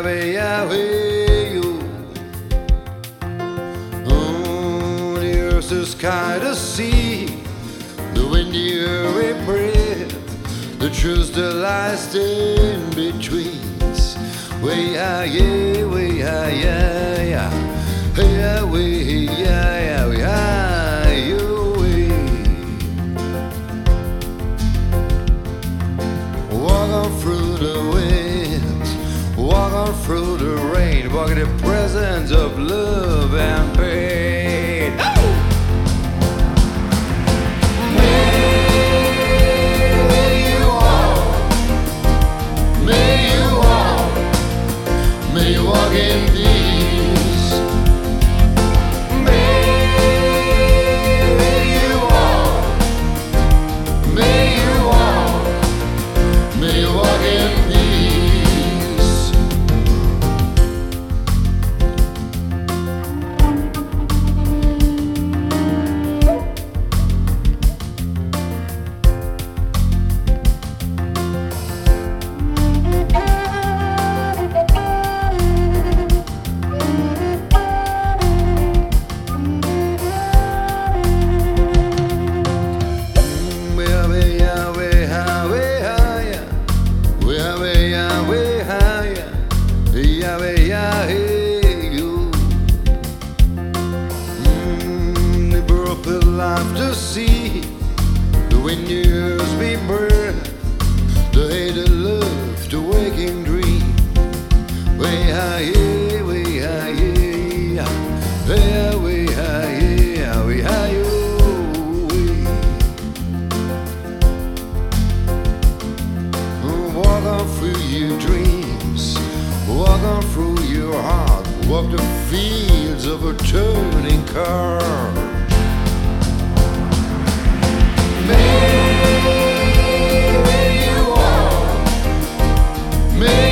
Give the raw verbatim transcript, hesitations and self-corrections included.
Yahweh, Yahweh, you. Oh, the earth, the sky, the sea, the wind, the air we breathe, the truth that lies in between. Way, yeah, yeah, way, yeah, yeah, yeah. Hey, yeah, way, yeah, yeah, way, yeah, you way. Walk on through the wind, walk on through the rain, walk in the presence of love and pain. Oh! May you walk in peace. May you walk. May you walk. May you walk in peace. Yahweh, Yahweh, you. Mm, the birth of life to see, the wind years be birth, the hate of love, the waking dream. Way high, yeah, way high, yeah, yeah, way high, yeah, way high, oh, way. Walk on through your dreams. Walk on through your heart, walk the fields of a turning car. May, may you walk, may